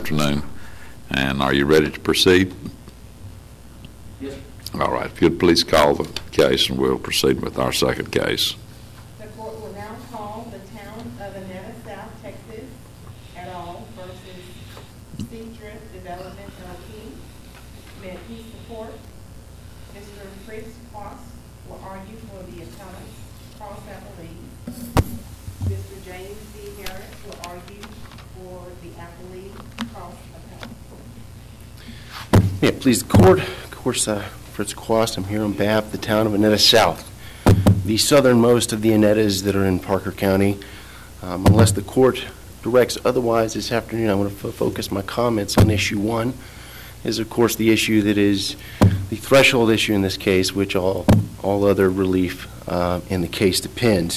afternoon. And are you ready to proceed? Yes. All right. If you'd please call the case, and we'll proceed with our second case. The court will now call the Town of Annetta, South Texas et al. Versus Seadrift Development LP. May it please the court, Mr. Fritz Quast will argue for the appellants, cross appellees. Mr. James C. Harris will argue for the appellee, cross appellant. May it please the court, of course, Fritz Quast. I'm here on behalf of the Town of Annetta South, the southernmost of the Annettas that are in Parker County. Unless the court directs otherwise this afternoon, I want to focus my comments on issue one, is of course the issue that is the threshold issue in this case, which all other relief in the case depends.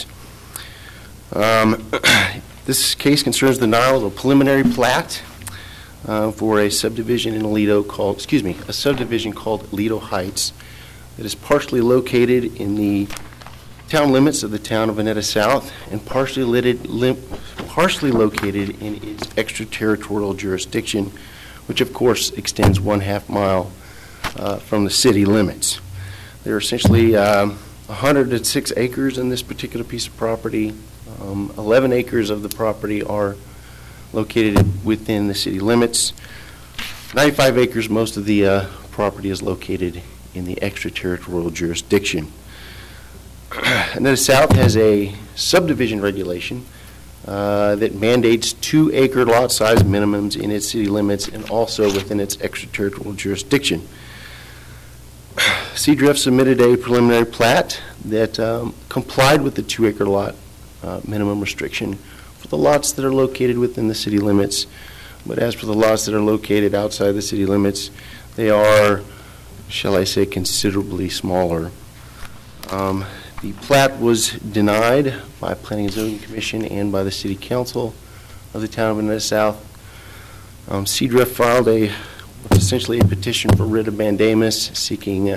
This case concerns the denial of a preliminary plat for a subdivision in a subdivision called Aledo Heights that is partially located in the town limits of the Town of Annetta South and partially located in its extraterritorial jurisdiction, which of course extends 1/2 mile from the city limits. There are essentially 106 acres in this particular piece of property. 11 acres of the property are located within the city limits. 95 acres, most of the property is located in the extraterritorial jurisdiction. Annetta South has a subdivision regulation that mandates 2-acre lot size minimums in its city limits and also within its extraterritorial jurisdiction. Seadrift submitted a preliminary plat that complied with the 2-acre lot minimum restriction for the lots that are located within the city limits. But as for the lots that are located outside the city limits, they are, shall I say, considerably smaller. The plat was denied by Planning and Zoning Commission and by the City Council of the Town of Annetta South. Seadrift filed essentially a petition for writ of mandamus, seeking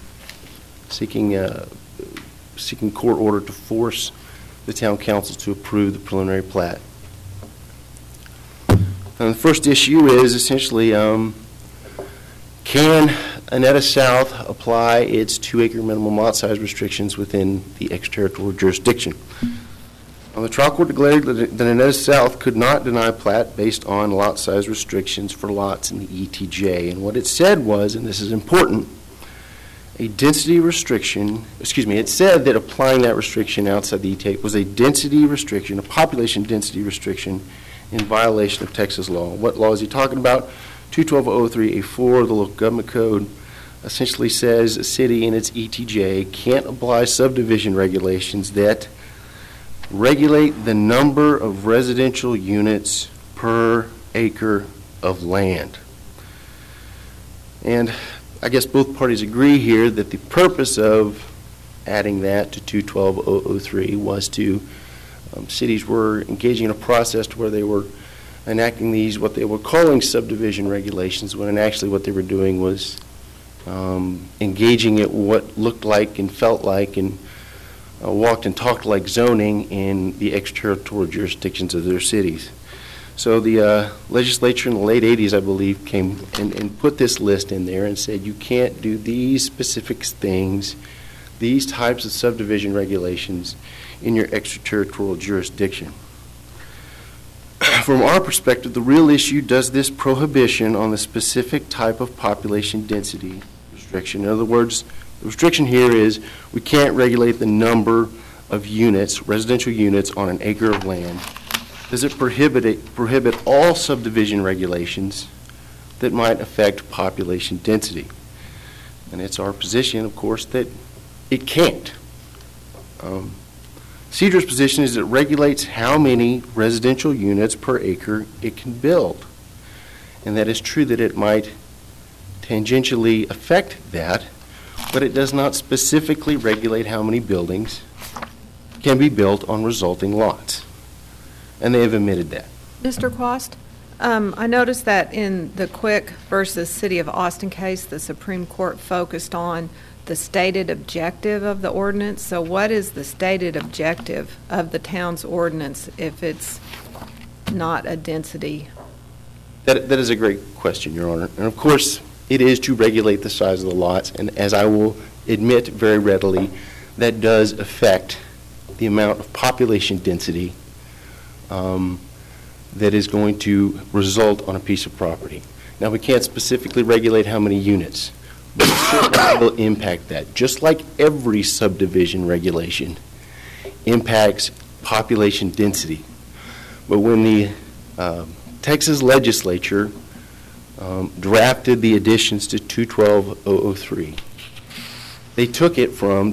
court order to force the Town Council to approve the preliminary plat. And the first issue is essentially, can Annetta South apply its 2-acre minimum lot size restrictions within the extraterritorial jurisdiction? The trial court declared that Annetta South could not deny plat based on lot size restrictions for lots in the ETJ. And what it said was, and this is important, a density restriction, it said that applying that restriction outside the ETJ was a density restriction, a population density restriction in violation of Texas law. What law is he talking about? 212-03A4, the local government code, essentially says a city in its ETJ can't apply subdivision regulations that regulate the number of residential units per acre of land. And I guess both parties agree here that the purpose of adding that to 212-003 was to cities were engaging in a process to where they were enacting these, what they were calling subdivision regulations, when actually what they were doing was engaging at what looked like and felt like and walked and talked like zoning in the extraterritorial jurisdictions of their cities. So the legislature in the late 80s, I believe, came and put this list in there and said you can't do these specific things, these types of subdivision regulations in your extraterritorial jurisdiction. From our perspective, the real issue, does this prohibition on the specific type of population density restriction? In other words, the restriction here is we can't regulate the number of units, residential units, on an acre of land. Does it prohibit all subdivision regulations that might affect population density? And it's our position, of course, that it can't. Seadrift's position is it regulates how many residential units per acre it can build. And that is true that it might tangentially affect that, but it does not specifically regulate how many buildings can be built on resulting lots. And they have admitted that. Mr. Quast, I noticed that in the Quick versus City of Austin case, the Supreme Court focused on the stated objective of the ordinance. So what is the stated objective of the town's ordinance if it's not a density That is a great question, Your Honor. And of course, it is to regulate the size of the lots, and as I will admit very readily, that does affect the amount of population density that is going to result on a piece of property. Now, we can't specifically regulate how many units, but it certainly will impact that. Just like every subdivision regulation impacts population density. But when the Texas legislature drafted the additions to 212.003, they took it from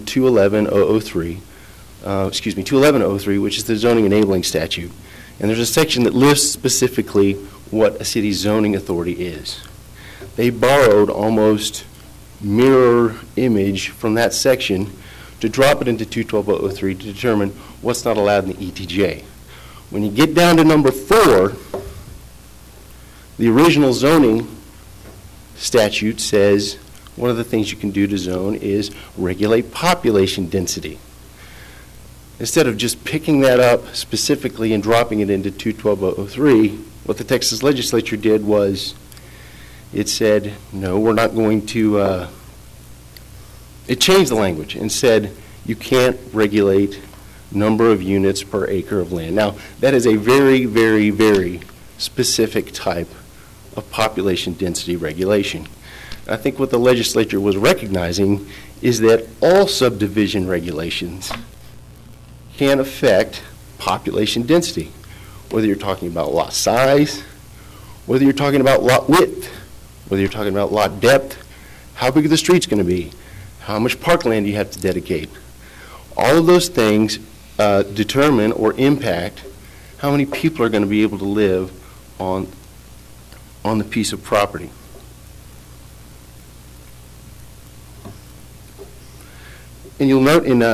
211.003, which is the zoning enabling statute. And there's a section that lists specifically what a city's zoning authority is. They borrowed almost mirror image from that section to drop it into 212.003 to determine what's not allowed in the ETJ. When you get down to number 4, the original zoning statute says one of the things you can do to zone is regulate population density. Instead of just picking that up specifically and dropping it into 212.003, what the Texas legislature did was it said, no, we're not going to, it changed the language and said you can't regulate number of units per acre of land. Now, that is a very, very, very specific type of population density regulation. I think what the legislature was recognizing is that all subdivision regulations can affect population density, whether you're talking about lot size, whether you're talking about lot width, whether you're talking about lot depth, how big the street's going to be, how much parkland you have to dedicate. All of those things determine or impact how many people are going to be able to live on the piece of property. And you'll note in,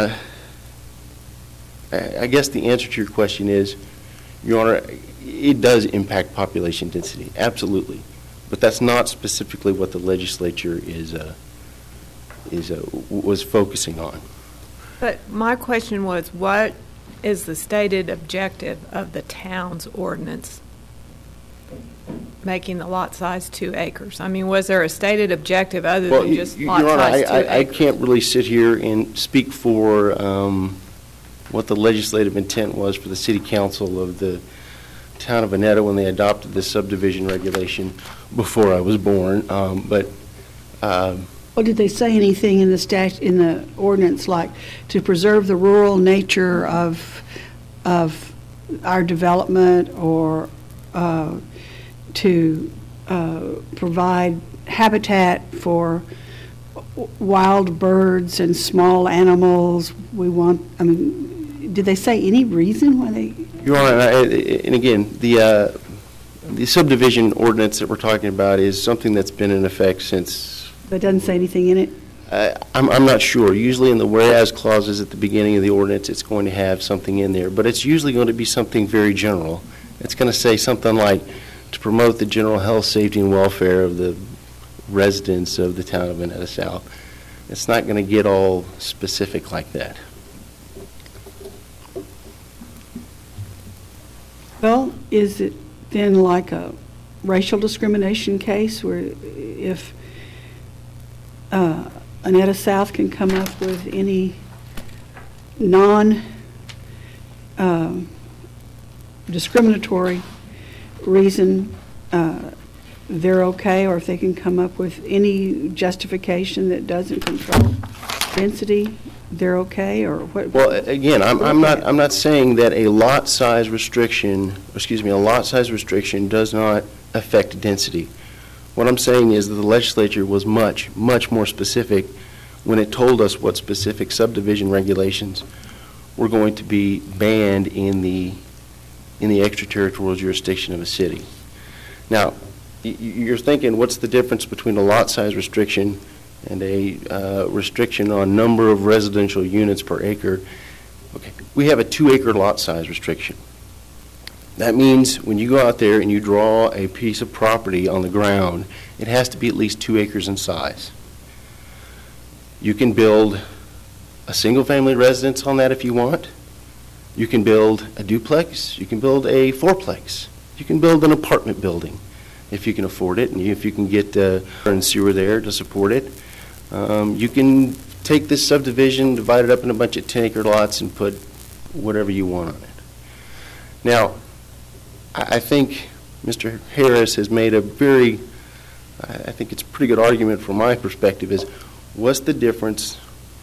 I guess the answer to your question is, Your Honor, it does impact population density, absolutely. But that's not specifically what the legislature was focusing on. But my question was, what is the stated objective of the town's ordinance making the lot size 2 acres? I mean, was there a stated objective other than just lot Your Honor, size 2 acres? I can't really sit here and speak for what the legislative intent was for the city council of the town of Annetta when they adopted this subdivision regulation before I was born. Well, did they say anything in the ordinance like to preserve the rural nature of our development, or to provide habitat for wild birds and small animals? Did they say any reason why they? Your Honor, and again, the subdivision ordinance that we're talking about is something that's been in effect since. But it doesn't say anything in it? I'm not sure. Usually in the whereas clauses at the beginning of the ordinance, it's going to have something in there, but it's usually going to be something very general. It's going to say something like, to promote the general health, safety, and welfare of the residents of the town of Annetta South. It's not going to get all specific like that. Well, is it then like a racial discrimination case where if Annetta South can come up with any non-discriminatory reason, they're okay, or if they can come up with any justification that doesn't control density, they're okay, or what? Well, again, I'm not saying that a lot size restriction does not affect density. What I'm saying is that the legislature was much, much more specific when it told us what specific subdivision regulations were going to be banned in the extraterritorial jurisdiction of a city. Now, you're thinking, what's the difference between a lot size restriction and a restriction on number of residential units per acre? Okay, we have a 2-acre lot size restriction. That means when you go out there and you draw a piece of property on the ground, it has to be at least 2 acres in size. You can build a single-family residence on that if you want. You can build a duplex. You can build a fourplex. You can build an apartment building. if you can afford it, and if you can get water and sewer there to support it. You can take this subdivision, divide it up in a bunch of 10-acre lots, and put whatever you want on it. Now, I think Mr. Harris has made a I think it's a pretty good argument from my perspective is, what's the difference,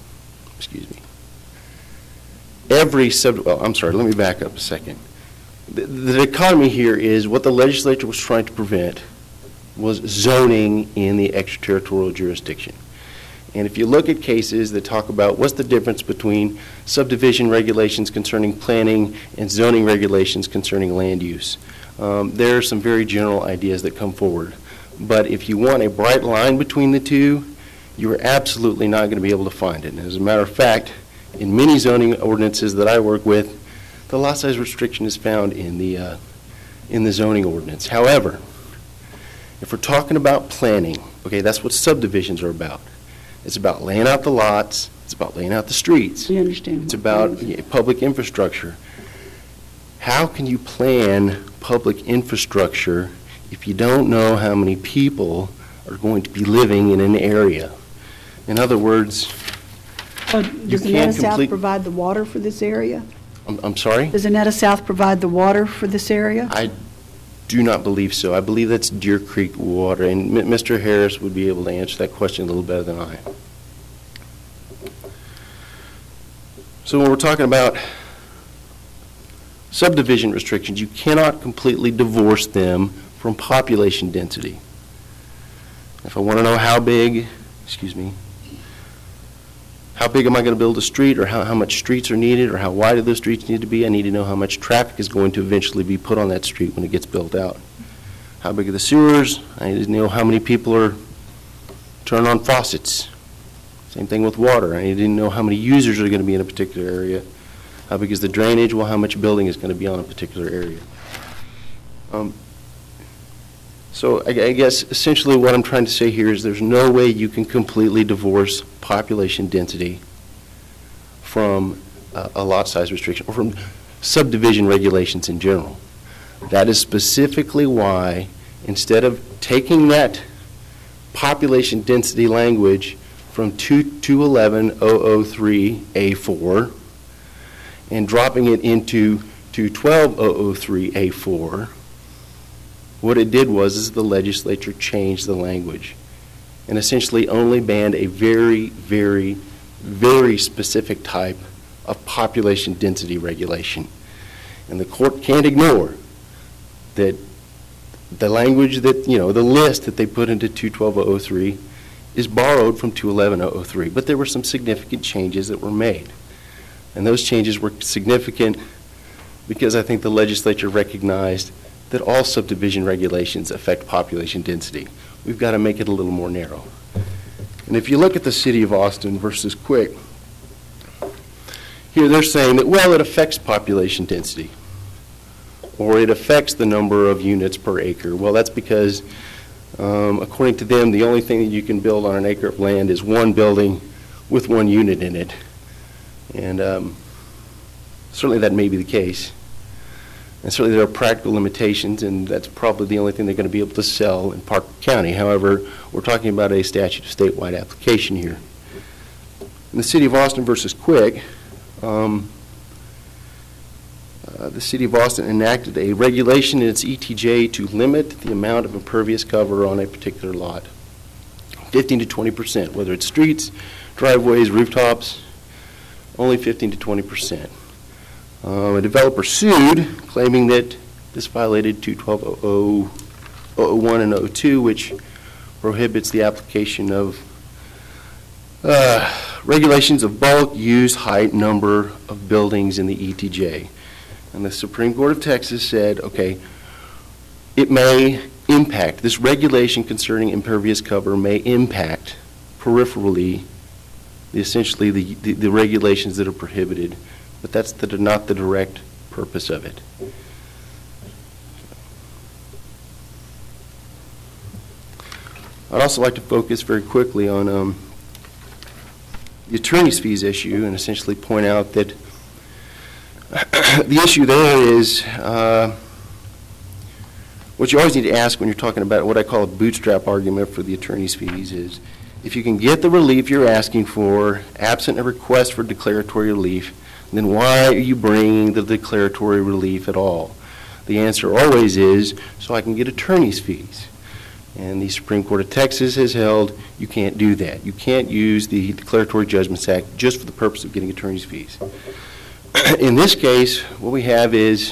I'm sorry, let me back up a second. The dichotomy here is what the legislature was trying to prevent was zoning in the extraterritorial jurisdiction. And if you look at cases that talk about what's the difference between subdivision regulations concerning planning and zoning regulations concerning land use, there are some very general ideas that come forward. But if you want a bright line between the two, you are absolutely not going to be able to find it. And as a matter of fact, in many zoning ordinances that I work with, the lot size restriction is found in the zoning ordinance. However, if we're talking about planning, okay, that's what subdivisions are about. It's about laying out the lots. It's about laying out the streets. You understand? It's about public infrastructure. How can you plan public infrastructure if you don't know how many people are going to be living in an area? In other words, does Anetta South provide the water for this area? I'm sorry? Does Anetta South provide the water for this area? I do not believe so. I believe that's Deer Creek water, and Mr. Harris would be able to answer that question a little better than I. So when we're talking about subdivision restrictions, you cannot completely divorce them from population density. If I want to know how big am I going to build a street, or how much streets are needed, or how wide do those streets need to be, I need to know how much traffic is going to eventually be put on that street when it gets built out. How big are the sewers? I need to know how many people are turning on faucets. Same thing with water. I need to know how many users are going to be in a particular area. How big is the drainage? Well, how much building is going to be on a particular area? So I guess essentially what I'm trying to say here is there's no way you can completely divorce population density from a lot size restriction or from subdivision regulations in general. That is specifically why instead of taking that population density language from 211.003A4 and dropping it into 212.003A4, what it did was the legislature changed the language and essentially only banned a very, very, very specific type of population density regulation. And the court can't ignore that the language that, the list that they put into 212.003 is borrowed from 211.003. But there were some significant changes that were made. And those changes were significant because I think the legislature recognized that all subdivision regulations affect population density. We've got to make it a little more narrow. And if you look at the City of Austin versus Quick, here they're saying that, well, it affects population density, or it affects the number of units per acre. Well, that's because, according to them, the only thing that you can build on an acre of land is one building with one unit in it. And certainly that may be the case. And certainly there are practical limitations, and that's probably the only thing they're going to be able to sell in Park County. However, we're talking about a statute of statewide application here. In the City of Austin versus Quick, the City of Austin enacted a regulation in its ETJ to limit the amount of impervious cover on a particular lot, 15 to 20%, whether it's streets, driveways, rooftops, only 15 to 20%. A developer sued, claiming that this violated 212.001 and 02, which prohibits the application of regulations of bulk, use, height, number of buildings in the ETJ. And the Supreme Court of Texas said, okay, it may impact, this regulation concerning impervious cover may impact peripherally essentially the regulations that are prohibited, but that's not the direct purpose of it. I'd also like to focus very quickly on the attorney's fees issue and essentially point out that the issue there is what you always need to ask when you're talking about what I call a bootstrap argument for the attorney's fees is, if you can get the relief you're asking for, absent a request for declaratory relief, then why are you bringing the declaratory relief at all? The answer always is, so I can get attorney's fees. And the Supreme Court of Texas has held you can't do that. You can't use the Declaratory Judgments Act just for the purpose of getting attorney's fees. In this case, what we have is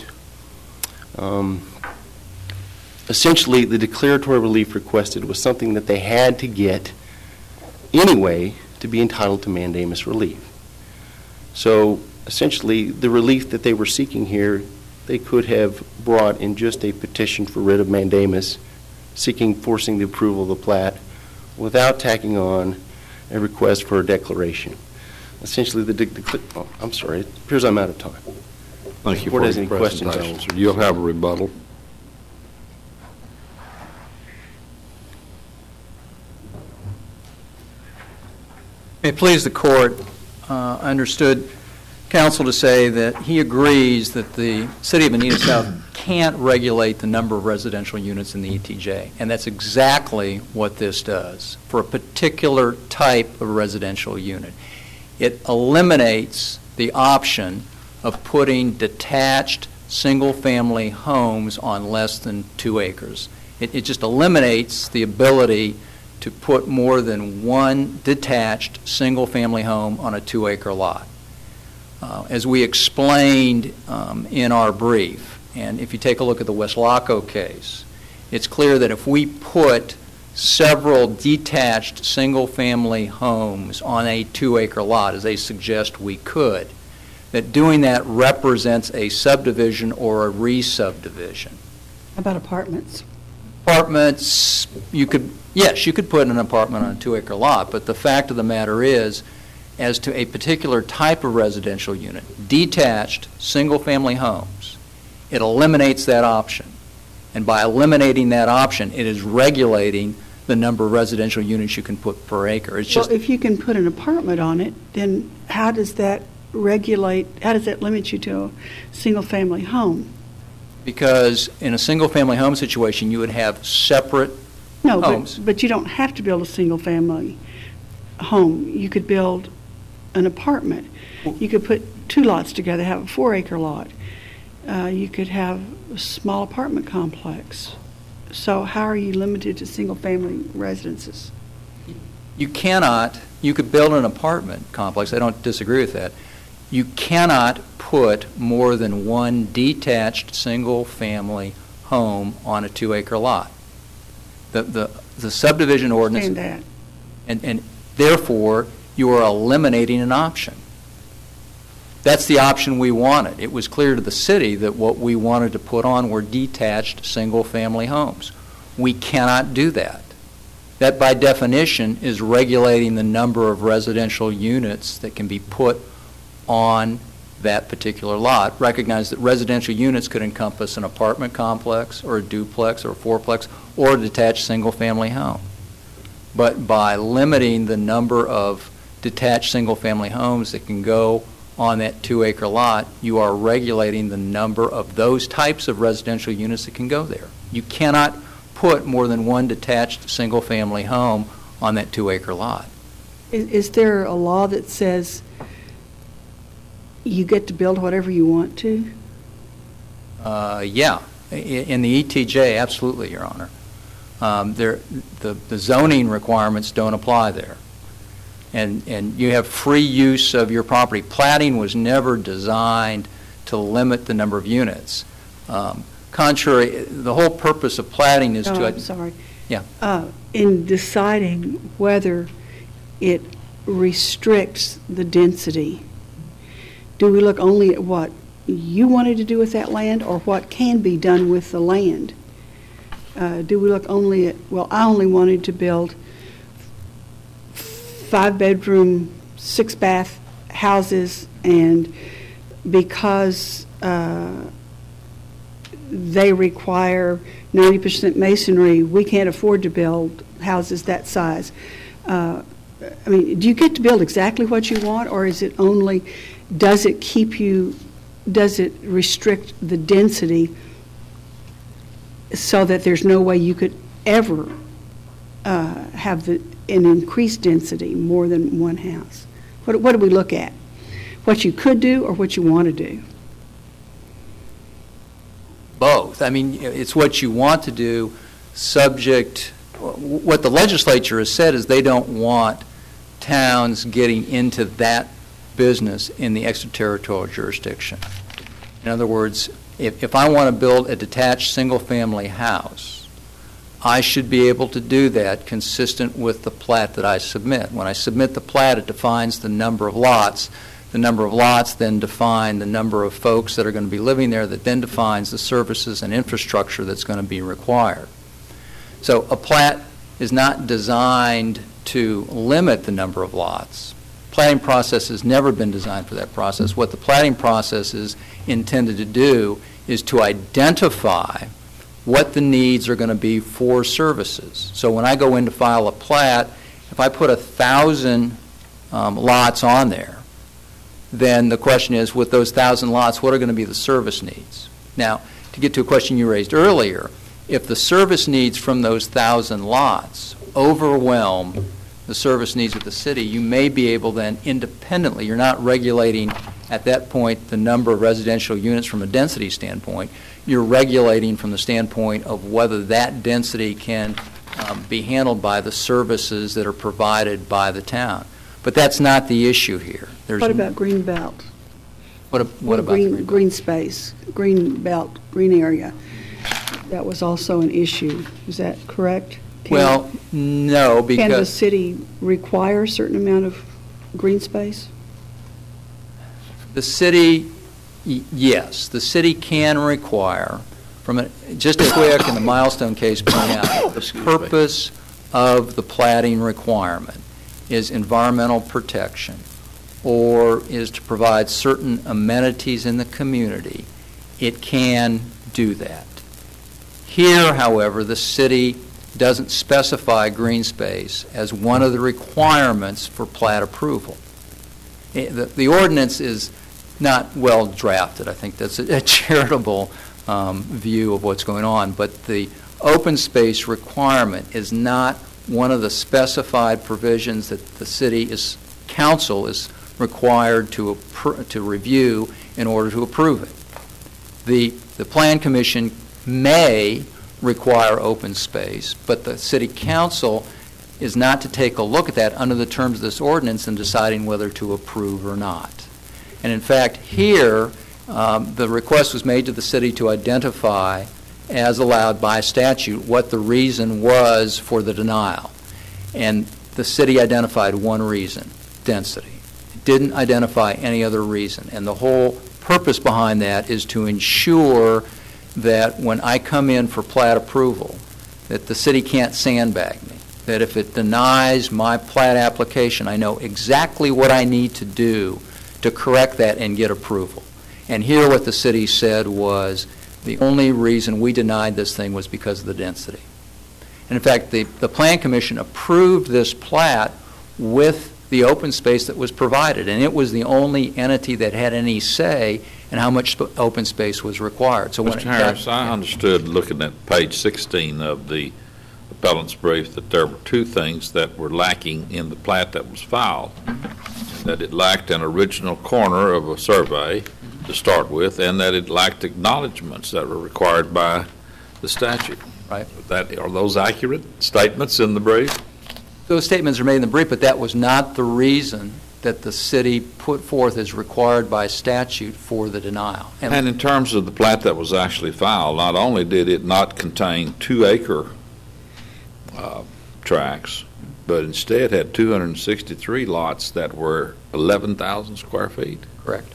essentially the declaratory relief requested was something that they had to get anyway to be entitled to mandamus relief. So essentially, the relief that they were seeking here, they could have brought in just a petition for writ of mandamus, forcing the approval of the plat, without tacking on a request for a declaration. Essentially, I'm sorry, it appears I'm out of time. Thank you Board for has your any questions? presentation, sir. You'll have a rebuttal. May it please the court, I understood counsel to say that he agrees that the City of Bonita South can't regulate the number of residential units in the ETJ, and that's exactly what this does for a particular type of residential unit. It eliminates the option of putting detached single-family homes on less than 2 acres. It just eliminates the ability to put more than one detached single-family home on a 2-acre lot. As we explained in our brief, and if you take a look at the West Laco case, it's clear that if we put several detached single-family homes on a 2-acre lot, as they suggest we could, that doing that represents a subdivision or a re-subdivision. How about apartments? Apartments, you could put an apartment on a 2-acre lot, but the fact of the matter is, as to a particular type of residential unit, detached single-family homes, it eliminates that option. And by eliminating that option, it is regulating the number of residential units you can put per acre. It's just, Well, if you can put an apartment on it, then how does that limit you to a single-family home? because in a single-family home situation, you would have separate No, homes. but you don't have to build a single-family home. You could build an apartment. You could put 2 lots together, have a 4-acre lot. You could have a small apartment complex. So how are you limited to single-family residences? You cannot, you could build an apartment complex, I don't disagree with that. You cannot put more than one detached single-family home on a 2-acre lot. The subdivision ordinance, Understand that. and therefore, you are eliminating an option. That's the option we wanted. It was clear to the city that what we wanted to put on were detached single-family homes. We cannot do that. That, by definition, is regulating the number of residential units that can be put on that particular lot. Recognize that residential units could encompass an apartment complex or a duplex or a fourplex or a detached single-family home. But by limiting the number of detached single-family homes that can go on that 2-acre lot, you are regulating the number of those types of residential units that can go there. You cannot put more than one detached single-family home on that 2-acre lot. Is there a law that says you get to build whatever you want to? Yeah, in the ETJ, absolutely, Your Honor. The zoning requirements don't apply there. And you have free use of your property. Platting was never designed to limit the number of units. Contrary, the whole purpose of platting is to... I'm sorry. Yeah. In deciding whether it restricts the density, do we look only at what you wanted to do with that land or what can be done with the land? Do we look only at, well, I only wanted to build 5-bedroom, 6-bath houses, and because they require 90% masonry, we can't afford to build houses that size. I mean, do you get to build exactly what you want, or is it only, does it keep you, does it restrict the density so that there's no way you could ever have an increased density more than one house? What do we look at? What you could do or what you want to do? Both. I mean, it's what you want to do, subject, what the legislature has said is they don't want towns getting into that business in the extraterritorial jurisdiction. In other words, if I want to build a detached single-family house, I should be able to do that consistent with the plat that I submit. When I submit the plat, it defines the number of lots. The number of lots then define the number of folks that are going to be living there, that then defines the services and infrastructure that's going to be required. So a plat is not designed to limit the number of lots. Platting process has never been designed for that process. What the platting process is intended to do is to identify what the needs are going to be for services. So when I go in to file a plat, if I put 1,000 lots on there, then the question is, with those 1,000 lots, what are going to be the service needs? Now, to get to a question you raised earlier, if the service needs from those 1,000 lots overwhelm the service needs of the city, you may be able then independently, you're not regulating at that point the number of residential units from a density standpoint, you're regulating from the standpoint of whether that density can be handled by the services that are provided by the town. But that's not the issue here. What about green belt? What about green space, green belt, green area? That was also an issue. Is that correct? Well, no, because... Can the city require a certain amount of green space? The city, yes. The city can require, just as quick in the Milestone case point out, the purpose of the platting requirement is environmental protection or is to provide certain amenities in the community. It can do that. Here, however, the city doesn't specify green space as one of the requirements for plat approval. The ordinance is not well drafted. I think that's a charitable view of what's going on, but the open space requirement is not one of the specified provisions that the council is required to review in order to approve it. The Plan Commission may require open space, but the city council is not to take a look at that under the terms of this ordinance in deciding whether to approve or not. And in fact, here, the request was made to the city to identify, as allowed by statute, what the reason was for the denial. And the city identified one reason, density. It didn't identify any other reason. And the whole purpose behind that is to ensure that when I come in for plat approval, that the city can't sandbag me. That if it denies my plat application, I know exactly what I need to do to correct that and get approval. And here what the city said was the only reason we denied this thing was because of the density. And in fact, the Plan Commission approved this plat with the open space that was provided, and it was the only entity that had any say in how much open space was required. So Mr. Harris, I understood looking at page 16 of the appellant's brief that there were two things that were lacking in the plat that was filed, that it lacked an original corner of a survey to start with, and that it lacked acknowledgments that were required by the statute. Right. Are those accurate statements in the brief? Those statements are made in the brief, but that was not the reason that the city put forth as required by statute for the denial. And in terms of the plat that was actually filed, not only did it not contain 2-acre tracts, but instead had 263 lots that were 11,000 square feet. Correct.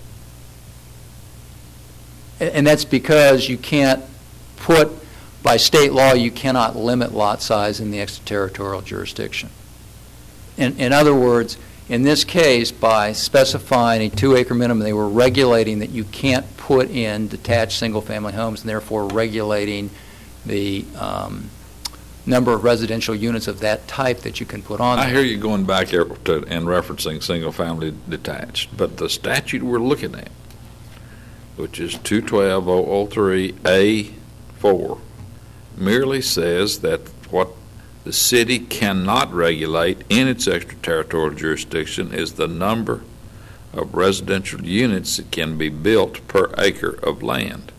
And that's because you can't put, by state law, you cannot limit lot size in the extraterritorial jurisdiction. In other words, in this case, by specifying a 2-acre minimum, they were regulating that you can't put in detached single-family homes, and therefore regulating the number of residential units of that type that you can put on there. I hear you going back here and referencing single-family detached, but the statute we're looking at, which is 212.003A4, merely says that what the city cannot regulate in its extraterritorial jurisdiction is the number of residential units that can be built per acre of land.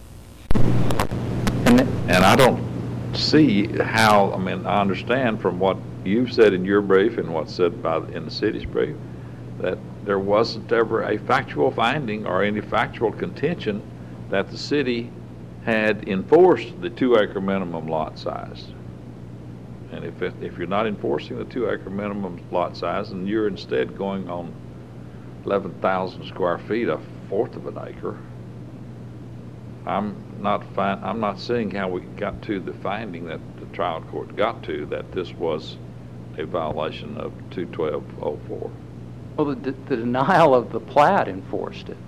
And I don't see how, I mean, I understand from what you've said in your brief and what's said in the city's brief, that there wasn't ever a factual finding or any factual contention that the city had enforced the 2-acre minimum lot size. And if you're not enforcing the 2-acre minimum lot size and you're instead going on 11,000 square feet, a fourth of an acre, I'm not seeing how we got to the finding that the trial court got to, that this was a violation of 212.04. Well, the denial of the plat enforced it.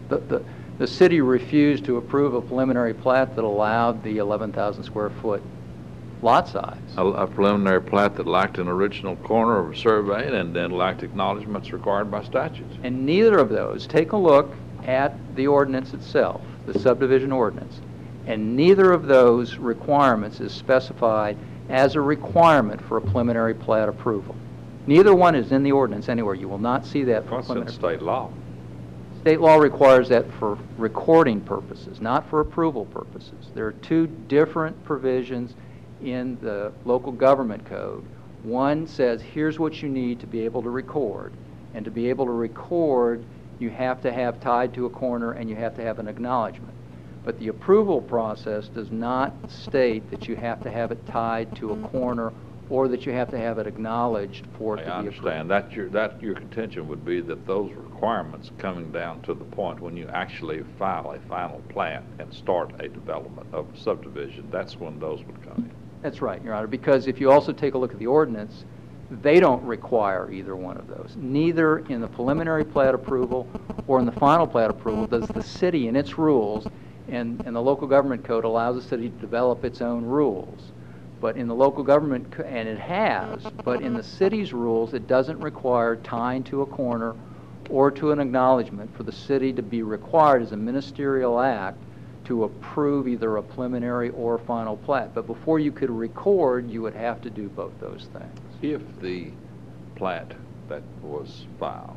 The city refused to approve a preliminary plat that allowed the 11,000 square foot lot size. A preliminary plat that lacked an original corner of a survey and then lacked acknowledgments required by statutes. And neither of those, take a look at the ordinance itself, the subdivision ordinance, and neither of those requirements is specified as a requirement for a preliminary plat approval. Neither one is in the ordinance anywhere. You will not see that for What's in preliminary. state law? State law requires that for recording purposes, not for approval purposes. There are two different provisions in the local government code. One says, here's what you need to be able to record. And to be able to record, you have to have tied to a corner and you have to have an acknowledgement. But the approval process does not state that you have to have it tied to a corner or that you have to have it acknowledged for it to be approved. I understand. That your contention would be that those requirements coming down to the point when you actually file a final plat and start a development of a subdivision, that's when those would come in. That's right, Your Honor, because if you also take a look at the ordinance, they don't require either one of those. Neither in the preliminary plat approval or in the final plat approval does the city in its rules, and the local government code allows the city to develop its own rules. But in the local government, and it has, but in the city's rules, it doesn't require tying to a corner or to an acknowledgement for the city to be required as a ministerial act to approve either a preliminary or final plat. But before you could record, you would have to do both those things. If the plat that was filed,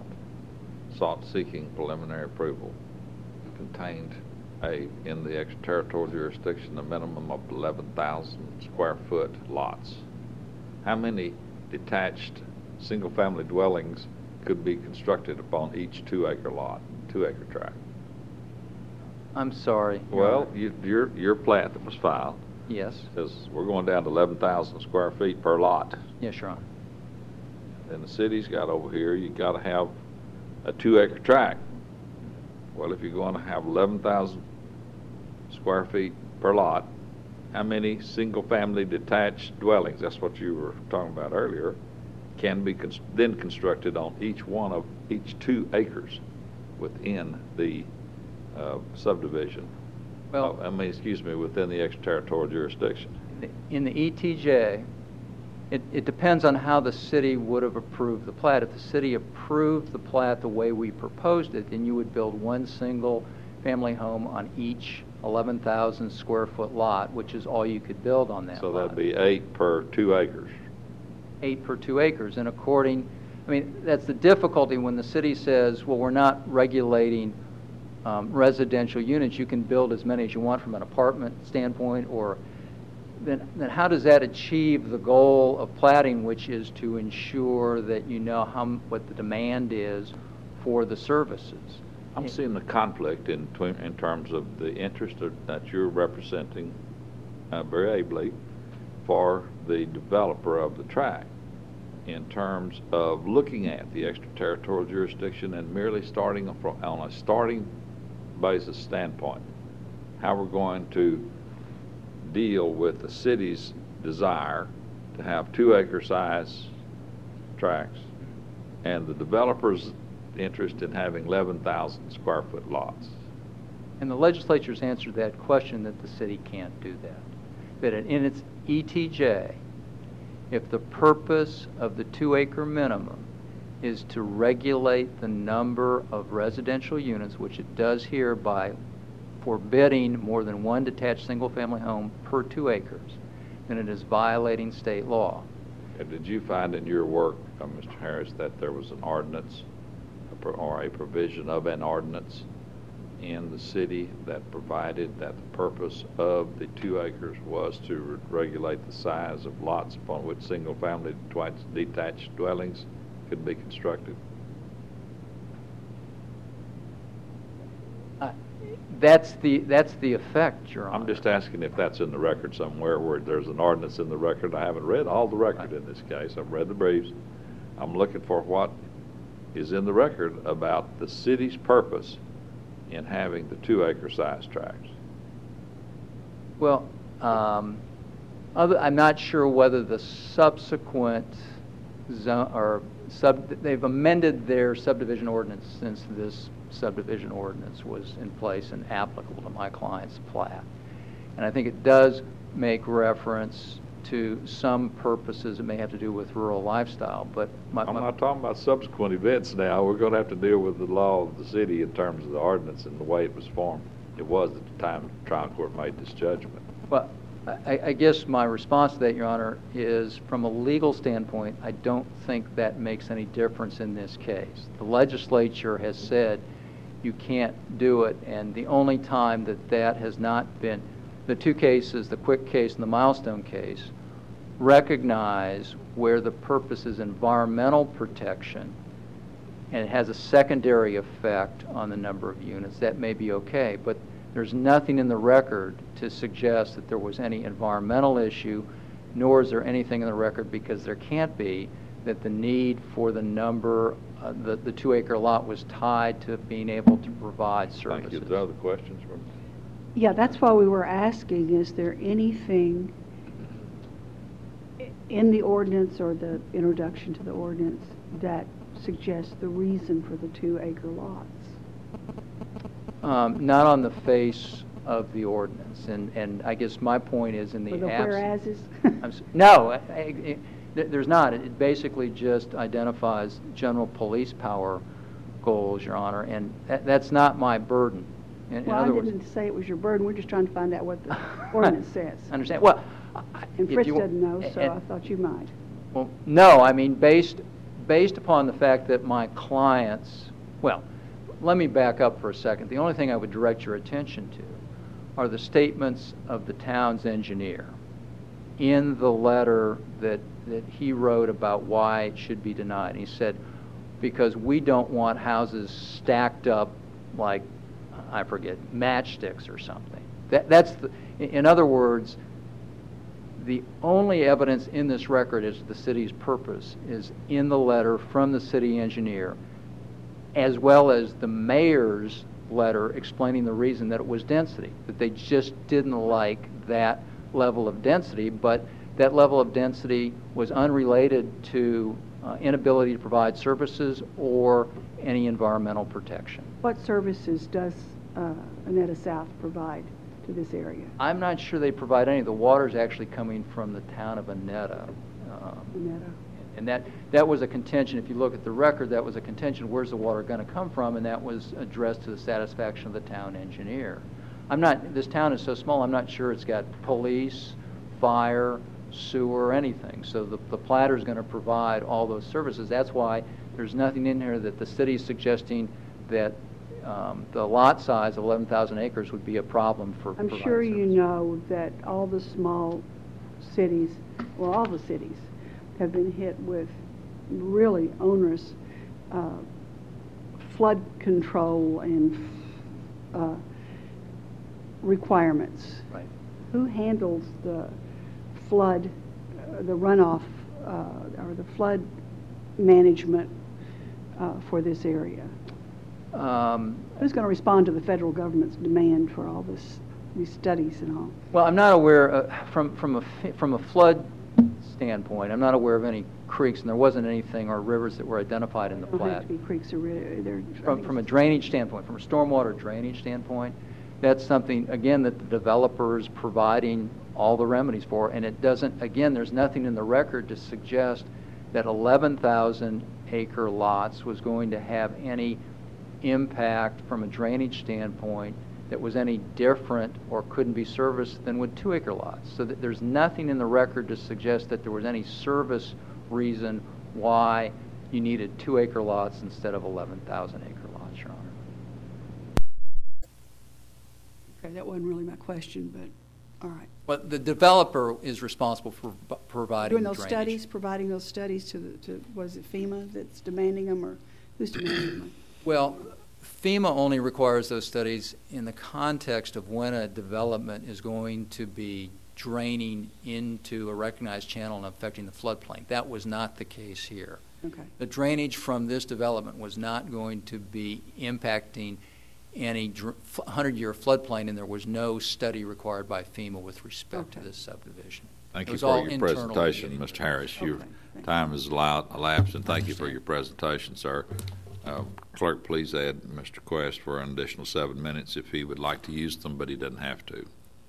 seeking preliminary approval, contained in the extraterritorial jurisdiction, a minimum of 11,000 square foot lots, how many detached single-family dwellings could be constructed upon each 2-acre lot, 2-acre tract? I'm sorry. Well, your plat that was filed Yes. says we're going down to 11,000 square feet per lot. Yes, Your Honor. And the city's got over here, you got to have a 2-acre tract. Well, if you're going to have 11,000 square feet per lot, how many single-family detached dwellings, that's what you were talking about earlier, can be then constructed on each 2 acres within the subdivision? Well, within the extraterritorial jurisdiction. in the ETJ, it depends on how the city would have approved the plat. If the city approved the plat the way we proposed it, then you would build one single family home on each 11,000 square foot lot, which is all you could build on that So lot. that'd be 8 per 2 acres. 8 per 2 acres. And that's the difficulty when the city says, well, we're not regulating residential units. You can build as many as you want from an apartment standpoint, or then how does that achieve the goal of platting, which is to ensure that you know what the demand is for the services? I'm seeing the conflict in terms of the interest that you're representing very ably for the developer of the tract in terms of looking at the extraterritorial jurisdiction and merely starting on a starting basis standpoint, how we're going to deal with the city's desire to have 2-acre size tracts and the developer's interest in having 11,000 square foot lots. And the legislature's answered that question, that the city can't do that. That in its ETJ, if the purpose of the 2-acre minimum is to regulate the number of residential units, which it does here by forbidding more than one detached single-family home per 2 acres, then it is violating state law. And did you find in your work, Mr. Harris, that there was an ordinance or a provision of an ordinance in the city that provided that the purpose of the 2 acres was to regulate the size of lots upon which single-family detached dwellings could be constructed? That's the effect, Your Honor. I'm just asking if that's in the record somewhere where there's an ordinance in the record. I haven't read all the record in this case. I've read the briefs. I'm looking for what is in the record about the city's purpose in having the 2-acre size tracts. Well, I'm not sure whether the subsequent zone or they've amended their subdivision ordinance since this subdivision ordinance was in place and applicable to my client's plat. And I think it does make reference to some purposes that may have to do with rural lifestyle, but I'm not talking about subsequent events now. We're going to have to deal with the law of the city in terms of the ordinance and the way it was formed. It was at the time the trial court made this judgment. Well, I guess my response to that, Your Honor, is from a legal standpoint, I don't think that makes any difference in this case. The legislature has said you can't do it, and the only time that has not been, the 2 cases, the Quick case and the Milestone case, recognize where the purpose is environmental protection and it has a secondary effect on the number of units. That may be okay, but there's nothing in the record to suggest that there was any environmental issue, nor is there anything in the record, because there can't be, that the need for the number, the 2-acre lot was tied to being able to provide services. Thank you. Are there other questions? Yeah, that's why we were asking, is there anything in the ordinance or the introduction to the ordinance that suggests the reason for the 2-acre lots? Not on the face of the ordinance, and I guess my point is in the whereases? No, there's not. It basically just identifies general police power goals, Your Honor, and that's not my burden. In Well, other I words, didn't say it was your burden. We're just trying to find out what the ordinance says. I understand. Well, And if Fritz you- doesn't know, so and- I thought you might. Well, no, I mean, based upon the fact that my clients, well, let me back up for a second. The only thing I would direct your attention to are the statements of the town's engineer in the letter that he wrote about why it should be denied. He said, because we don't want houses stacked up like, I forget, matchsticks or something. In other words, the only evidence in this record as to the city's purpose is in the letter from the city engineer, as well as the mayor's letter explaining the reason that it was density, that they just didn't like that level of density, but that level of density was unrelated to inability to provide services or any environmental protection. What services does Annetta South provide to this area? I'm not sure they provide any. The water's actually coming from the town of Annetta. Annetta. And that was a contention. If you look at the record, that was a contention. Where's the water going to come from? And that was addressed to the satisfaction of the town engineer. This town is so small, I'm not sure it's got police, fire, sewer, anything. So the platter's going to provide all those services. That's why there's nothing in here that the city's suggesting that the lot size of 11,000 acres would be a problem for I'm providing sure you services. know that all the small cities, well, all the cities, have been hit with really onerous flood control and requirements. Right. Who handles the flood, the runoff, or the flood management for this area? Who's going to respond to the federal government's demand for all these studies and all? Well, I'm not aware, from a flood standpoint, I'm not aware of any creeks, and there wasn't anything, or rivers that were identified in the Don't have plat. to be creeks or they're From a drainage standpoint, from a stormwater drainage standpoint, that's something, again, that the developer is providing all the remedies for, and it doesn't, again, there's nothing in the record to suggest that 11,000 acre lots was going to have any impact from a drainage standpoint that was any different or couldn't be serviced than with 2-acre lots. So that there's nothing in the record to suggest that there was any service reason why you needed 2-acre lots instead of 11,000-acre lots, Your Honor. Okay, that wasn't really my question, but, all right. Well, the developer is responsible for providing Doing those drainage. studies, providing those studies to, was it FEMA that's demanding them, or who's demanding them? Well, FEMA only requires those studies in the context of when a development is going to be draining into a recognized channel and affecting the floodplain. That was not the case here. Okay. The drainage from this development was not going to be impacting any 100-year floodplain, and there was no study required by FEMA with respect to this subdivision. Thank It you was for all your internal presentation, meeting. Mr. Harris. Your Okay, thank you. time has elapsed, and thank you for your presentation, sir. Clerk, please add Mr. Quest for an additional 7 minutes if he would like to use them, but he doesn't have to.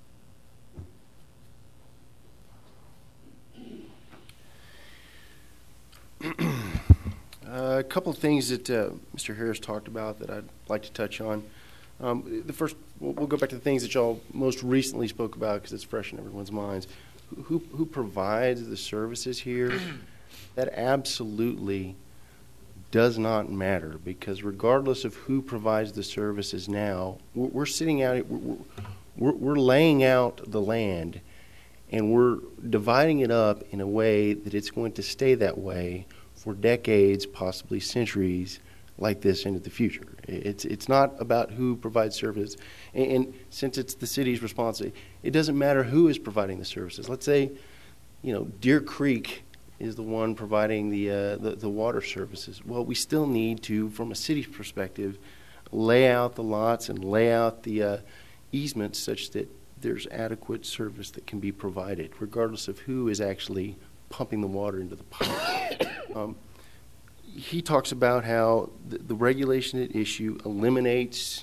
A couple of things that Mr. Harris talked about that I'd like to touch on. The first, we'll go back to the things that y'all most recently spoke about because it's fresh in everyone's minds. Who provides the services here? That absolutely does not matter, because regardless of who provides the services now, we're sitting out, we're laying out the land, and we're dividing it up in a way that it's going to stay that way for decades, possibly centuries, like this into the future. It's not about who provides services, and since it's the city's responsibility, it doesn't matter who is providing the services. Let's say, Deer Creek is the one providing the water services. Well, we still need to, from a city's perspective, lay out the lots and lay out the easements such that there's adequate service that can be provided, regardless of who is actually pumping the water into the pipe. He talks about how the regulation at issue eliminates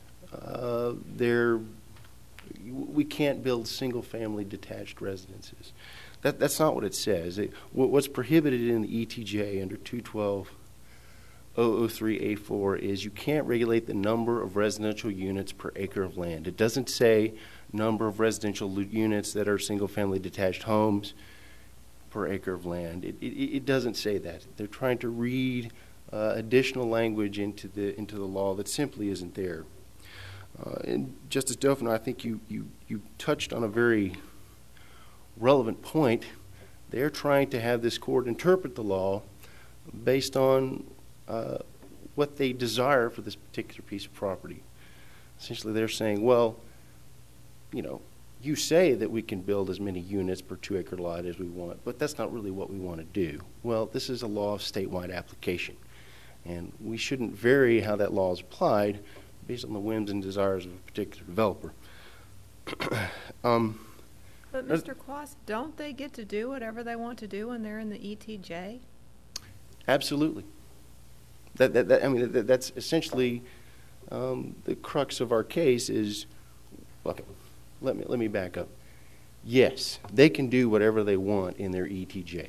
we can't build single-family detached residences. That's not what it says. What's prohibited in the ETJ under 212-003A4 is you can't regulate the number of residential units per acre of land. It doesn't say number of residential units that are single-family detached homes per acre of land. It doesn't say that. They're trying to read additional language into the law that simply isn't there. And Justice Dauphin, I think you touched on a very relevant point. They're trying to have this court interpret the law based on what they desire for this particular piece of property. Essentially, they're saying, well, you say that we can build as many units per 2-acre lot as we want, but that's not really what we want to do. Well, this is a law of statewide application, and we shouldn't vary how that law is applied based on the whims and desires of a particular developer. But Mr. Quast, don't they get to do whatever they want to do when they're in the ETJ? Absolutely. That's essentially the crux of our case is, okay, let me back up. Yes, they can do whatever they want in their ETJ,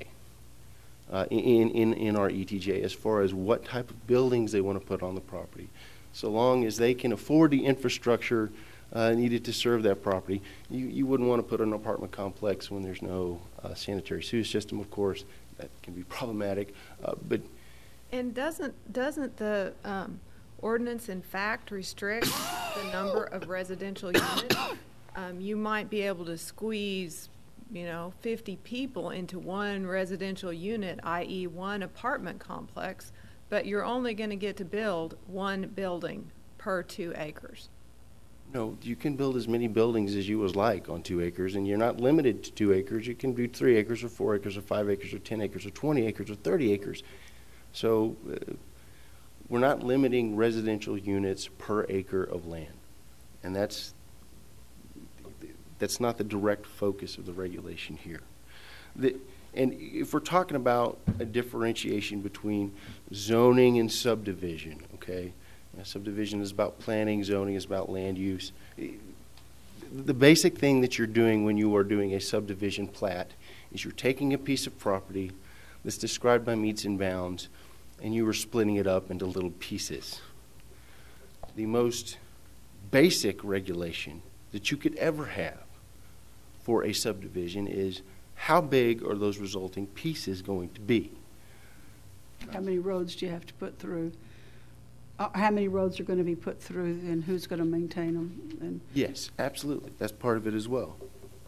in our ETJ, as far as what type of buildings they want to put on the property. So long as they can afford the infrastructure needed to serve that property. You wouldn't want to put an apartment complex when there's no sanitary sewage system, of course. That can be problematic. And doesn't the ordinance in fact restrict the number of residential units? You might be able to squeeze 50 people into one residential unit, i.e. one apartment complex, but you're only going to get to build one building per 2 acres. No, you can build as many buildings as you would like on 2 acres, and you're not limited to 2 acres. You can do 3 acres or 4 acres or 5 acres or 10 acres or 20 acres or 30 acres. So we're not limiting residential units per acre of land, and that's not the direct focus of the regulation here. And if we're talking about a differentiation between zoning and subdivision, okay, subdivision is about planning, zoning is about land use. The basic thing that you're doing when you are doing a subdivision plat is you're taking a piece of property that's described by meets and bounds, and you are splitting it up into little pieces. The most basic regulation that you could ever have for a subdivision is how big are those resulting pieces going to be? How many roads do you have to put through? How many roads are going to be put through, and who's going to maintain them? And Yes, absolutely. That's part of it as well.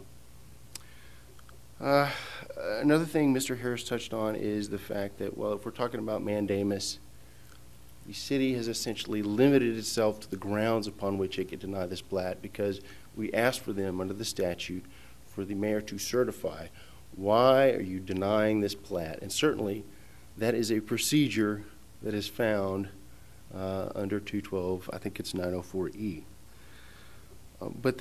Another thing Mr. Harris touched on is the fact that, well, if we're talking about mandamus, the city has essentially limited itself to the grounds upon which it could deny this plat, because we asked for them under the statute for the mayor to certify, why are you denying this plat? And certainly that is a procedure that is found under 212, I think it's 904E. But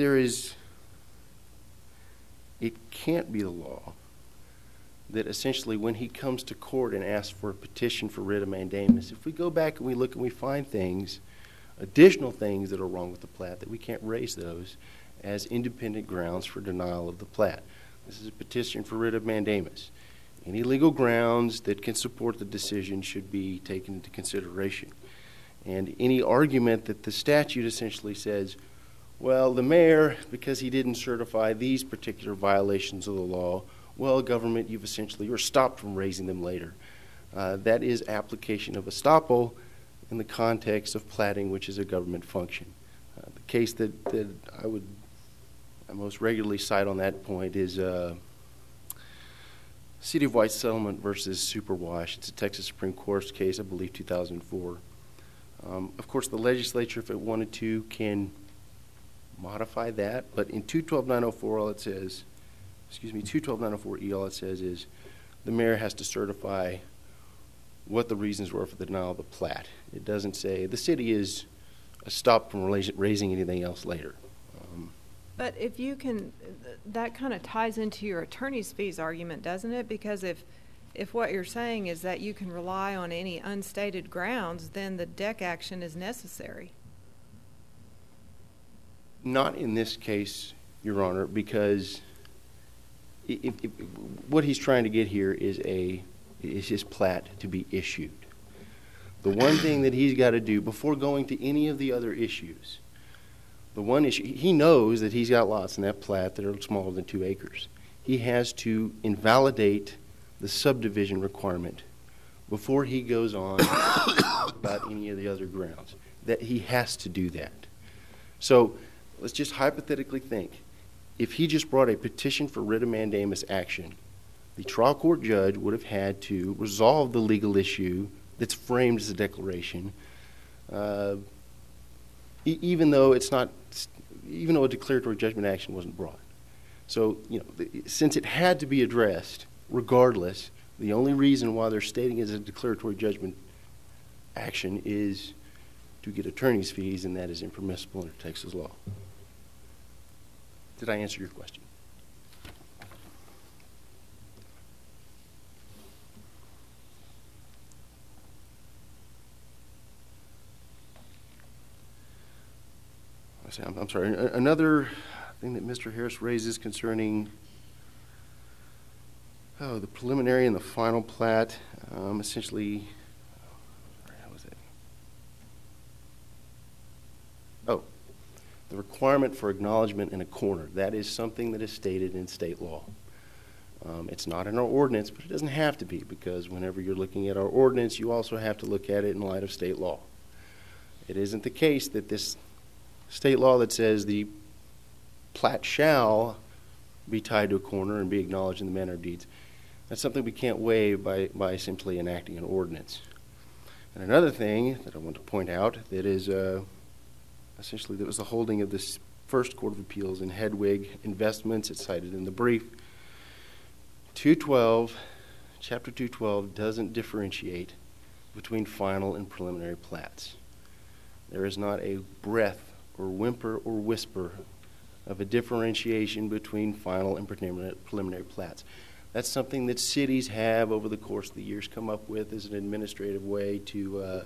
it can't be the law that essentially when he comes to court and asks for a petition for writ of mandamus, if we go back and we look and we find things, additional things that are wrong with the plat, that we can't raise those as independent grounds for denial of the plat. This is a petition for writ of mandamus. Any legal grounds that can support the decision should be taken into consideration. And any argument that the statute essentially says, well, the mayor, because he didn't certify these particular violations of the law, well, government, you're stopped from raising them later. That is application of estoppel in the context of platting, which is a government function. The case that I most regularly cite on that point is City of White Settlement versus Superwash. It's a Texas Supreme Court case, I believe 2004. Of course, the legislature, if it wanted to, can modify that, but in 212-904, all it says, 212-904E, all it says is the mayor has to certify what the reasons were for the denial of the plat. It doesn't say the city is stopped from raising anything else later. But if you can, that kind of ties into your attorney's fees argument, doesn't it? Because if what you're saying is that you can rely on any unstated grounds, then the DEC action is necessary. Not in this case, Your Honor, because what he's trying to get here is his plat to be issued. The one thing that he's got to do before going to any of the other issues, the one issue, he knows that he's got lots in that plat that are smaller than 2 acres. He has to invalidate the subdivision requirement before he goes on about any of the other grounds. That he has to do that. So let's just hypothetically think, if he just brought a petition for writ of mandamus action, the trial court judge would have had to resolve the legal issue that's framed as a declaration, even though a declaratory judgment action wasn't brought. So, since it had to be addressed, regardless, the only reason why they're stating it as a declaratory judgment action is to get attorney's fees, and that is impermissible under Texas law. Did I answer your question? I'm sorry. Another thing that Mr. Harris raises concerning the preliminary and the final plat, essentially, how was it? The requirement for acknowledgement in a corner. That is something that is stated in state law. It's not in our ordinance, but it doesn't have to be, because whenever you're looking at our ordinance, you also have to look at it in light of state law. It isn't the case that this state law that says the plat shall be tied to a corner and be acknowledged in the manner of deeds, that's something we can't waive by simply enacting an ordinance. And another thing that I want to point out that is essentially that was the holding of this First Court of Appeals in Hedwig Investments. It's cited in the brief. Chapter 212 doesn't differentiate between final and preliminary plats. There is not a breath or whimper or whisper of a differentiation between final and preliminary plats. That's something that cities have over the course of the years come up with as an administrative way to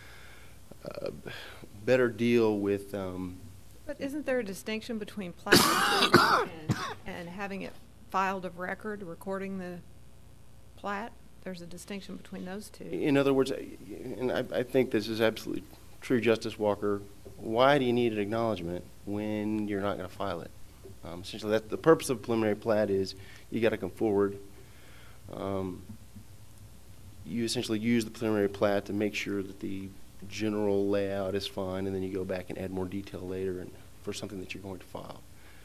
better deal with. But isn't there a distinction between plat and having it filed of record, recording the plat? There's a distinction between those two. In other words, and I think this is absolutely True Justice Walker, why do you need an acknowledgement when you're not going to file it? Essentially, that the purpose of preliminary plat is you got to come forward. You essentially use the preliminary plat to make sure that the general layout is fine, and then you go back and add more detail later and for something that you're going to file.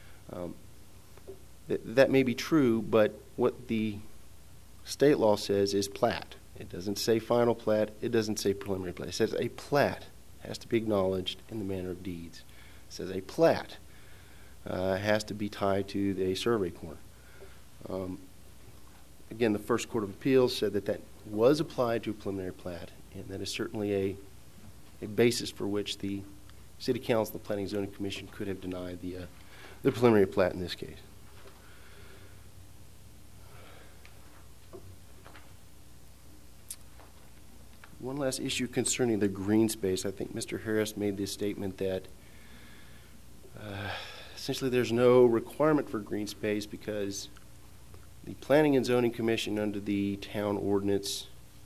That may be true, but what the state law says is plat. It doesn't say final plat. It doesn't say preliminary plat. It says a plat has to be acknowledged in the manner of deeds. It says a plat has to be tied to a survey corner. Again, the First Court of Appeals said that that was applied to a preliminary plat, and that is certainly a basis for which the City Council and the Planning and Zoning Commission could have denied the preliminary plat in this case. One last issue concerning the green space. I think Mr. Harris made this statement that essentially there's no requirement for green space because the Planning and Zoning Commission under the town ordinance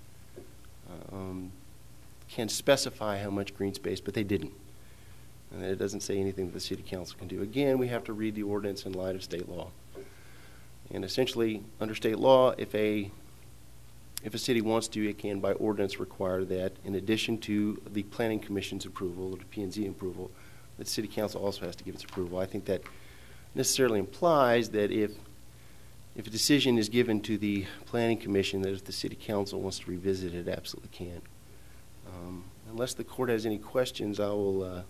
can specify how much green space, but they didn't. And it doesn't say anything that the City Council can do. Again, we have to read the ordinance in light of state law. And essentially, under state law, if a city wants to, it can by ordinance require that in addition to the Planning Commission's approval or the P&Z approval, the City Council also has to give its approval. I think that necessarily implies that if a decision is given to the Planning Commission, that if the City Council wants to revisit it, it absolutely can. Unless the court has any questions, that will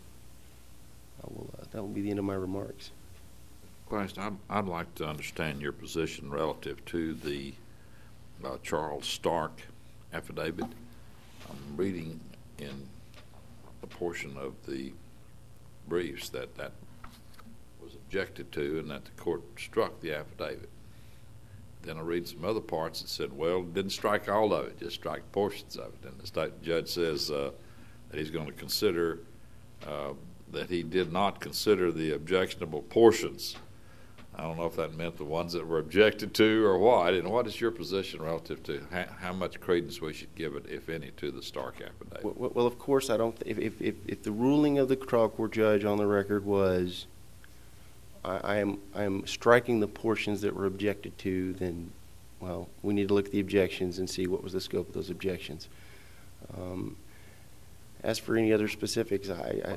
be the end of my remarks. Christ, I'd like to understand your position relative to the Charles Stark affidavit. I'm reading in a portion of the briefs that was objected to and that the court struck the affidavit. Then I read some other parts that said, well, didn't strike all of it, just strike portions of it. And the state judge says that he's going to consider that he did not consider the objectionable portions. I don't know if that meant the ones that were objected to or what. And what is your position relative to how much credence we should give it, if any, to the Stark affidavit? Well, of course, I don't. If the ruling of the trial court judge on the record was, I am striking the portions that were objected to, then, well, we need to look at the objections and see what was the scope of those objections. As for any other specifics, I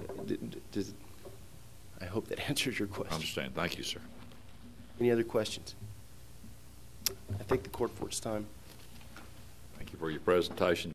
hope that answers your question. I understand. Thank you, sir. Any other questions? I thank the court for its time. Thank you for your presentation.